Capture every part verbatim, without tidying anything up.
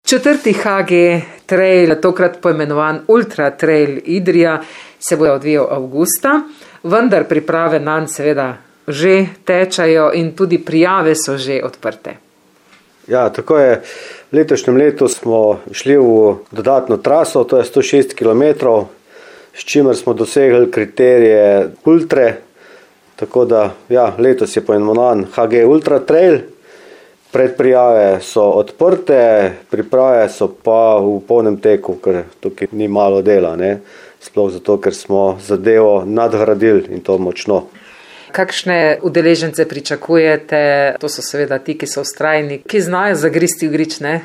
Četrti H G Trail, tokrat poimenovan Ultra Trail Idrija, se bo odvijal avgusta, vendar priprave nanj seveda že tečajo in tudi prijave so že odprte. Ja, tako je. V letošnjem letu smo šli v dodatno traso, to je sto šest kilometrov, s čimer smo dosegli kriterije ultre, tako da ja, letos je poimenovan H G Ultra Trail. Predprijave so odprte, priprave so pa v polnem teku, ker tukaj ni malo dela, ne? Sploh zato, ker smo zadevo nadgradili in to močno. Kakšne udeležence pričakujete? To so seveda ti, ki so vztrajni, ki znajo zagristi v grič, ne?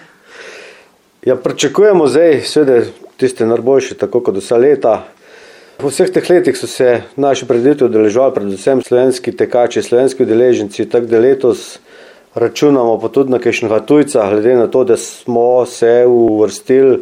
Ja, pričakujemo zdaj seveda tiste najboljše, tako kot vsa leta. V vseh teh letih so se naši predviditelji udeleževali, predvsem slovenski tekači, slovenski udeleženci, tako da letos računamo pa tudi na kakšnega tujca, glede na to, da smo se uvrstili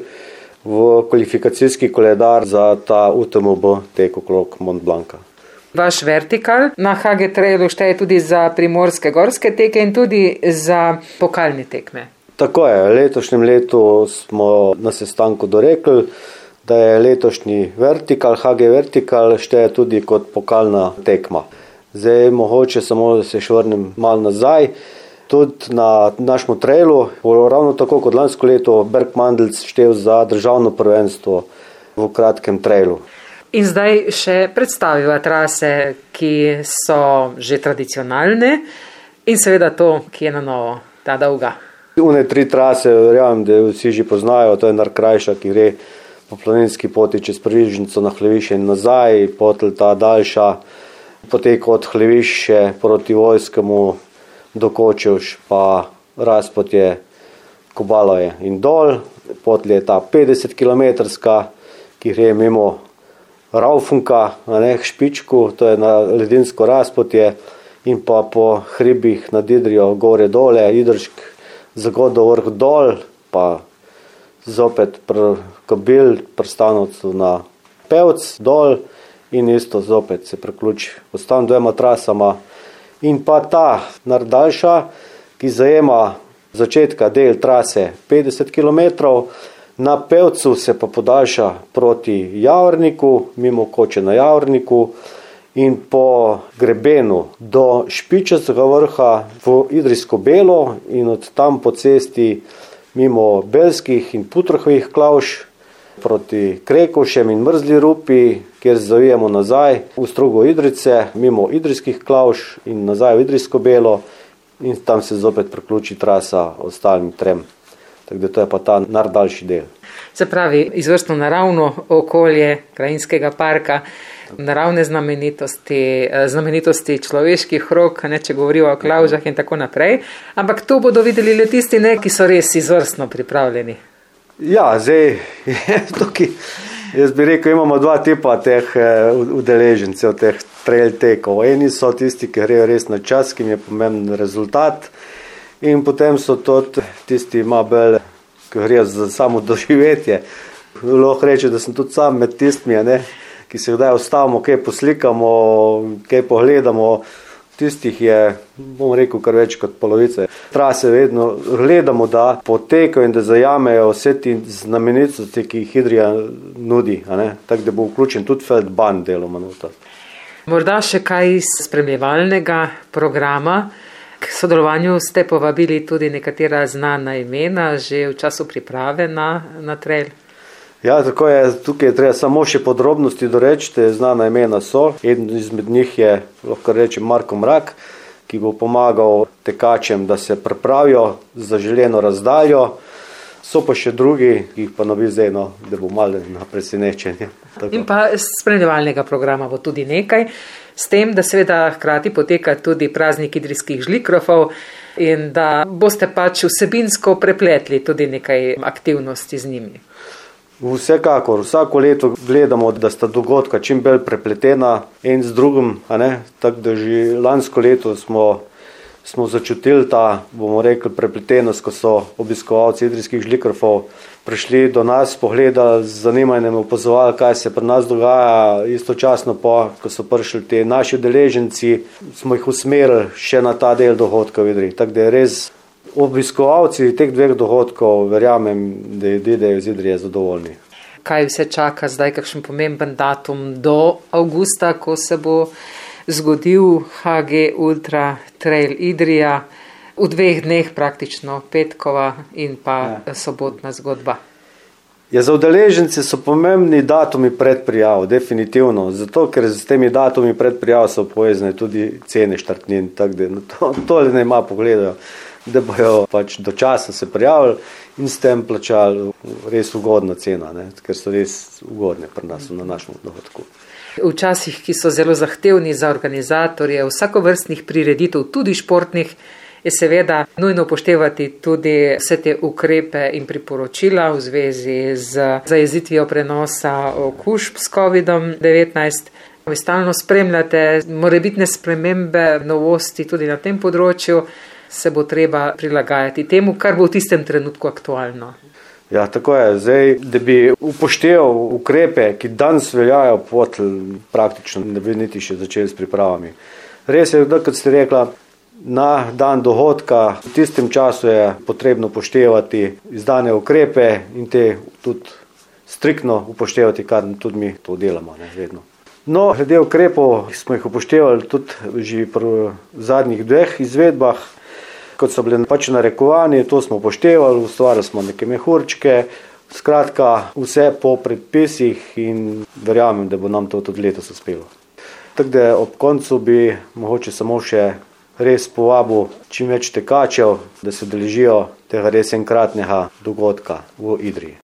v kvalifikacijski koledar za ta U T M B tek okrog Mont Blanca. Vaš vertikal na H G Trailu šteje tudi za primorske gorske teke in tudi za pokalne tekme. Tako je, v letošnjem letu smo na sestanku dorekli, da je letošnji vertikal, H G vertikal šteje tudi kot pokalna tekma. Zdaj mogoče samo, da se še vrnem malo nazaj. Tudi na našem trailu, ravno tako kot lansko leto, Bergmandelc štel za državno prvenstvo v kratkem trailu. In zdaj še predstaviva trase, ki so že tradicionalne in seveda to, ki je na novo, ta dolga. Une tri trase, verjamem, da vsi že poznajo, to je najkrajša, ki gre po planinski poti čez Prižnico na Hlevišče in nazaj, potem ta daljša potek od Hlevišče proti Vojskemu do Kočevž, pa Razpotje, Kobaloje in dol, potem je ta petdeset kilometrska, ki gre mimo Raufunka, na nek Špičku, to je na ledinsko Razpotje, in pa po hribih nad Idrijo gore dole, Idršk, Zagodo vrh dol, pa zopet pr Kobil, prstanovcu na Pevc dol in isto zopet se preključi ostam dvema trasama. In pa ta najdaljša, ki zajema začetka del trase petdeset kilometrov, na Pevcu se pa podaljša proti Javorniku, mimo Koče na Javorniku in po grebenu do Špičastega vrha v Idrijsko Belo in od tam po cesti mimo Belskih in Putrohovih klavš proti Krekovšem in Mrzli Rupi, kjer zavijemo nazaj v strugo Idrice, mimo Idrijskih klavš in nazaj v Idrijsko Belo in tam se zopet priključi trasa ostalim trem. Tako da to je pa ta najdaljši del. Se pravi, izvrstno naravno okolje krajinskega parka, naravne znamenitosti, znamenitosti človeških rok, ne, če govorijo o klavžah in tako naprej. Ampak to bodo videli le tisti, ne, ki so res izvrstno pripravljeni. Ja, zdaj, tukaj, jaz bi rekel, imamo dva tipa teh udeležencev, teh trail tekov. Eni so tisti, ki grejo res na čas, ki jim je pomemben rezultat, in potem so tudi tisti malo bolj, ki grejo za samo doživetje. Lahko reče, da sem tudi sam med tistimi, ne, ki se kdaj ostavimo, kaj poslikamo, kaj pogledamo. Tistih je, bom rekel, kar več kot polovice. Trase vedno gledamo, da potekajo in da zajamejo vse ti znamenitosti, ki jih Idrija nudi, tako da bo vključen tudi feldban deloma noter. Morda še kaj spremljevalnega programa. K sodelovanju ste povabili tudi nekatera znana imena že v času priprave na, na trail. Ja, tako je, tukaj je treba samo še podrobnosti doreči, te znana imena so. Eden izmed njih je, lahko rečem, Marko Mrak, ki bo pomagal tekačem, da se pripravijo za želeno razdaljo. So pa še drugi, ki jih pa novi zdaj, no, da bo malo na presenečenje. Tako. In pa spremljevalnega programa bo tudi nekaj, s tem, da seveda hkrati poteka tudi praznik idrijskih žlikrofov in da boste pač vsebinsko prepletli tudi nekaj aktivnosti z njimi. Vsekakor, vsako leto gledamo, da sta dogodka čim bolj prepletena en z drugim, a ne? Tako da že lansko leto smo, smo začutili ta, bomo rekli, prepletenost, ko so obiskovalci idrijskih žlikrofov prišli do nas, pogledali z zanimanjem, opazovali, kaj se pri nas dogaja, istočasno pa, ko so prišli ti naši udeleženci, smo jih usmerili še na ta del dogodka v Idriji. Tako da je res obiskovalci teh dveh dogodkov, verjamem, da idejo iz Idrije zadovoljni. Kaj vse čaka zdaj, kakšen pomemben datum do avgusta, ko se bo zgodil H G Ultra Trail Idrija, v dveh dneh praktično, petkova in pa ja. sobotna zgodba. Ja, za udeležence so pomembni datumi predprijav, definitivno, zato ker z temi datumi predprijav so povezane tudi cene štartnin, tako da to, to ne ima pogledajo, da bojo pač do časa se prijavili in s tem plačali res ugodna cena, ne, ker so res ugodne pri nas na našem dohodku. V časih, ki so zelo zahtevni za organizatorje vsakovrstnih prireditev, tudi športnih, je seveda nujno upoštevati tudi vse te ukrepe in priporočila v zvezi z zajezitvijo prenosa okužb s kovidom devetnajst. Vi stalno spremljate morebitne spremembe, novosti tudi na tem področju, se bo treba prilagajati temu, kar bo v tistem trenutku aktualno. Ja, tako je. Zdaj, da bi upošteval ukrepe, ki danes veljajo, pot praktično ne bi niti še začeli s pripravami. Res je, da kot ste rekla, na dan dohodka v tistem času je potrebno upoštevati izdane ukrepe in te tudi striktno upoštevati, kar tudi mi to delamo, ne, vedno. No, glede ukrepov smo jih upoštevali tudi že pri zadnjih dveh izvedbah, kot so bile pač narekovani, to smo upoštevali, ustvarili smo neke mehurčke, skratka vse po predpisih in verjamem, da bo nam to tudi letos uspelo. Tako da ob koncu bi mogoče samo še res povabil čim več tekačev, da se udeležijo tega res enkratnega dogodka v Idriji.